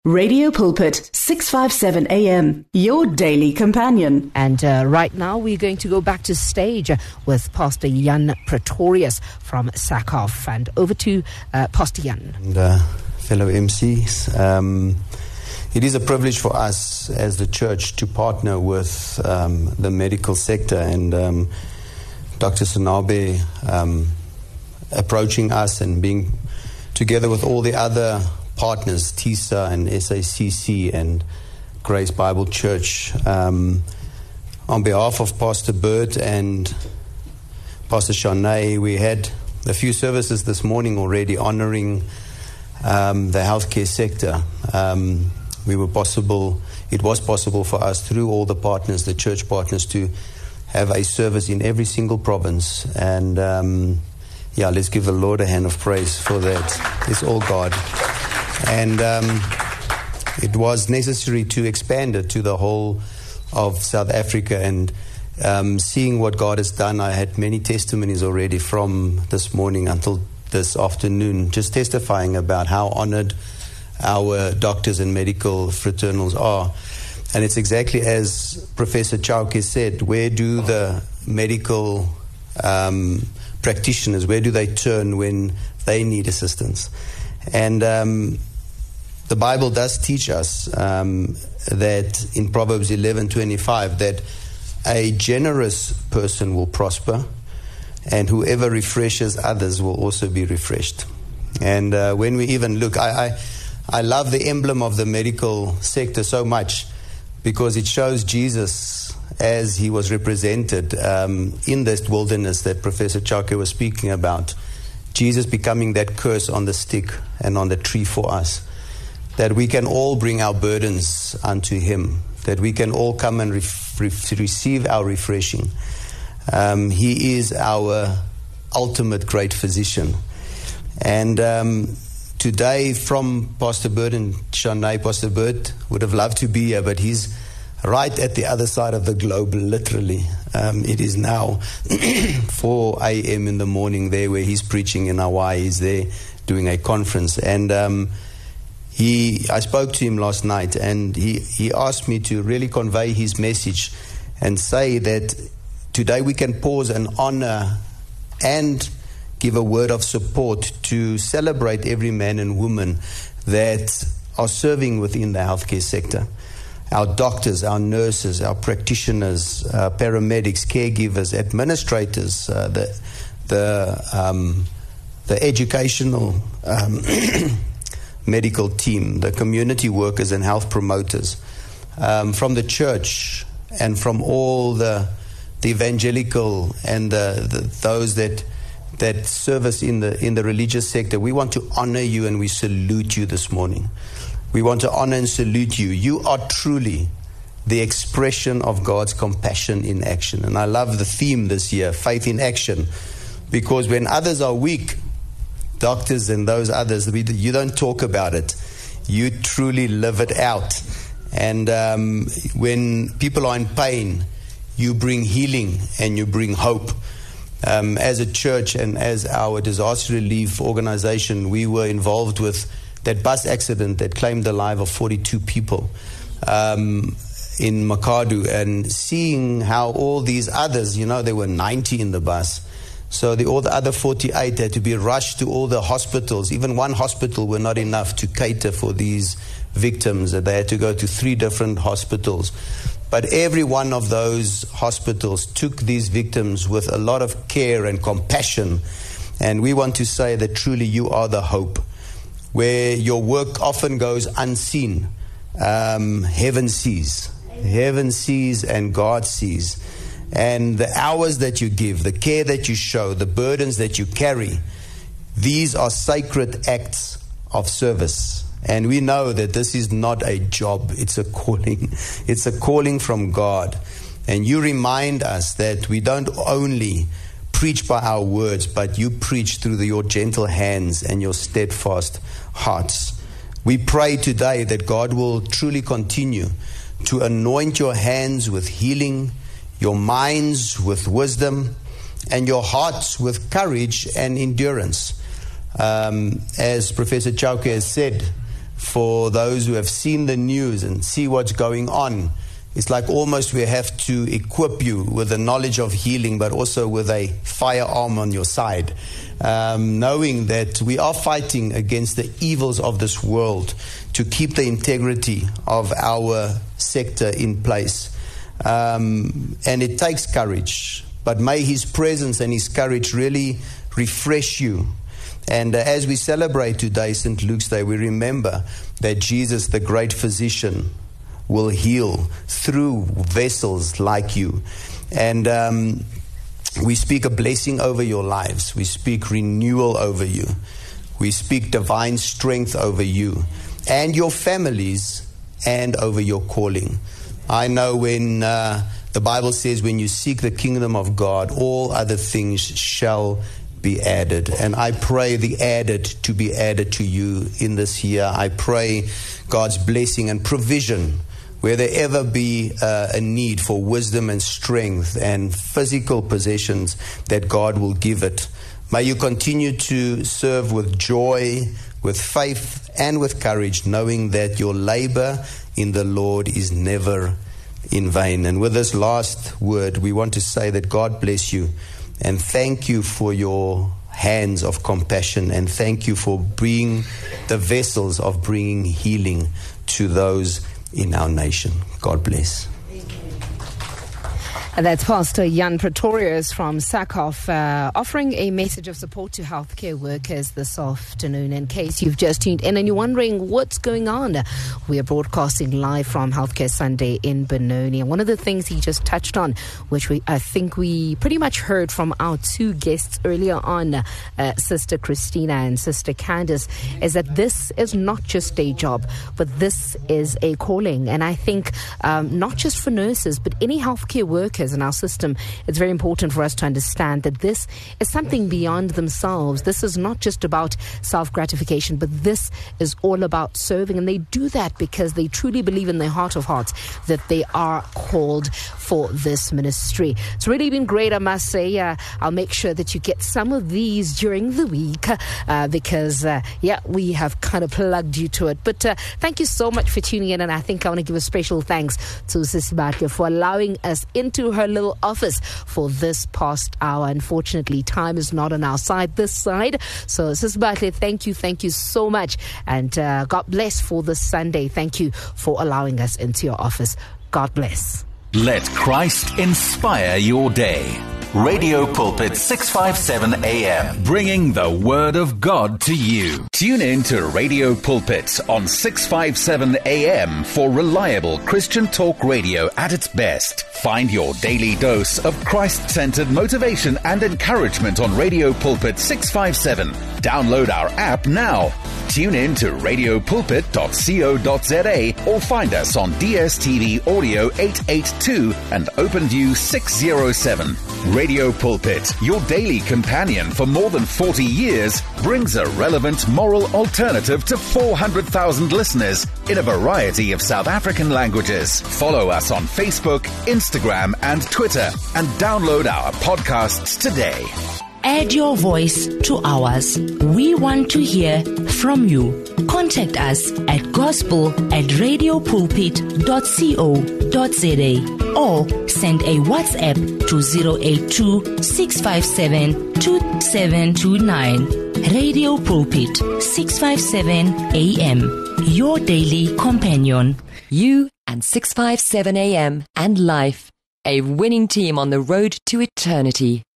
Radio Pulpit, 657 AM, your daily companion. And right now we're going to go back to stage with Pastor Jan Pretorius from SACOF. And over to Pastor Jan. And fellow MCs, it is a privilege for us as the church to partner with the medical sector, and Dr. Sanabe approaching us and being together with all the other partners, TISA and SACC and Grace Bible Church. On behalf of Pastor Bert and Pastor Shanae, we had a few services this morning already honoring the healthcare sector. It was possible for us through all the partners, the church partners, to have a service in every single province. And let's give the Lord a hand of praise for that. It's all God. And it was necessary to expand it to the whole of South Africa. And seeing what God has done, I had many testimonies already from this morning until this afternoon, just testifying about how honored our doctors and medical fraternals are. And it's exactly as Professor Chauke said, where do the medical practitioners, where do they turn when they need assistance? And the Bible does teach us that in Proverbs 11:25 that a generous person will prosper, and whoever refreshes others will also be refreshed. And when we even look, I love the emblem of the medical sector so much because it shows Jesus as he was represented in this wilderness that Professor Chauke was speaking about. Jesus becoming that curse on the stick and on the tree for us, that we can all bring our burdens unto him, that we can all come and receive our refreshing. He is our ultimate great physician. And today from Pastor Bert and Shanae, Pastor Bert would have loved to be here, but he's right at the other side of the globe, literally. It is now 4 a.m. in the morning there where he's preaching in Hawaii. He's there doing a conference. And I spoke to him last night, and he asked me to really convey his message and say that today we can pause and honor and give a word of support to celebrate every man and woman that are serving within the healthcare sector. Our doctors, our nurses, our practitioners, paramedics, caregivers, administrators, the educational medical team, the community workers and health promoters, from the church and from all the evangelical and those that service in the religious sector. We want to honor you and we salute you this morning. We want to honor and salute you. You are truly the expression of God's compassion in action. And I love the theme this year, faith in action, because when others are weak, doctors and those others, you don't talk about it. You truly live it out. And when people are in pain, you bring healing and you bring hope. As a church and as our disaster relief organization, we were involved with that bus accident that claimed the life of 42 people in Makadu, and seeing how all these others, there were 90 in the bus. So all the other 48 had to be rushed to all the hospitals. Even one hospital were not enough to cater for these victims. They had to go to 3 different hospitals. But every one of those hospitals took these victims with a lot of care and compassion. And we want to say that truly you are the hope. Where your work often goes unseen, heaven sees. Heaven sees and God sees. And the hours that you give, the care that you show, the burdens that you carry, these are sacred acts of service. And we know that this is not a job, it's a calling. It's a calling from God. And you remind us that we don't only preach by our words, but you preach through your gentle hands and your steadfast hearts. We pray today that God will truly continue to anoint your hands with healing, your minds with wisdom, and your hearts with courage and endurance. As Professor Chauke has said, for those who have seen the news and see what's going on. It's like almost we have to equip you with the knowledge of healing, but also with a firearm on your side, knowing that we are fighting against the evils of this world to keep the integrity of our sector in place. And it takes courage, but may His presence and His courage really refresh you. And as we celebrate today, St. Luke's Day, we remember that Jesus, the great physician, will heal through vessels like you. And we speak a blessing over your lives. We speak renewal over you. We speak divine strength over you and your families and over your calling. I know when the Bible says when you seek the kingdom of God, all other things shall be added. And I pray the added to be added to you in this year. I pray God's blessing and provision where there ever be a need for wisdom and strength and physical possessions, that God will give it. May you continue to serve with joy, with faith, and with courage, knowing that your labor in the Lord is never in vain. And with this last word, we want to say that God bless you and thank you for your hands of compassion, and thank you for being the vessels of bringing healing to those in our nation. God bless. And that's Pastor Jan Pretorius from SACOF offering a message of support to healthcare workers this afternoon. In case you've just tuned in and you're wondering what's going on, we are broadcasting live from Healthcare Sunday in Benoni. And one of the things he just touched on, which I think we pretty much heard from our two guests earlier on, Sister Christina and Sister Candice, is that this is not just a job, but this is a calling. And I think not just for nurses, but any healthcare workers in our system, it's very important for us to understand that this is something beyond themselves. This is not just about self-gratification, but this is all about serving. And they do that because they truly believe in their heart of hearts that they are called for this ministry. It's really been great, I must say. I'll make sure that you get some of these during the week because, we have kind of plugged you to it. But thank you so much for tuning in. And I think I want to give a special thanks to Sis Batle for allowing us into her little office for this past hour. Unfortunately, time is not on our side this side. So, Sis Batle, thank you so much. And God bless for this Sunday. Thank you for allowing us into your office. God bless. Let Christ inspire your day. Radio Pulpit 657 AM, bringing the Word of God to you. Tune in to Radio Pulpit on 657 AM for reliable Christian talk radio at its best. Find your daily dose of Christ-centered motivation and encouragement on Radio Pulpit 657. Download our app now. Tune in to radiopulpit.co.za or find us on DSTV Audio 882 and OpenView 607. Radio Pulpit, your daily companion for more than 40 years, brings a relevant moral alternative to 400,000 listeners in a variety of South African languages. Follow us on Facebook, Instagram, and Twitter, and download our podcasts today. Add your voice to ours. We want to hear from you. Contact us at gospel@radiopulpit.co.za or send a WhatsApp to 082-657-2729. Radio Pulpit 657 AM, your daily companion. You and 657 AM and life, a winning team on the road to eternity.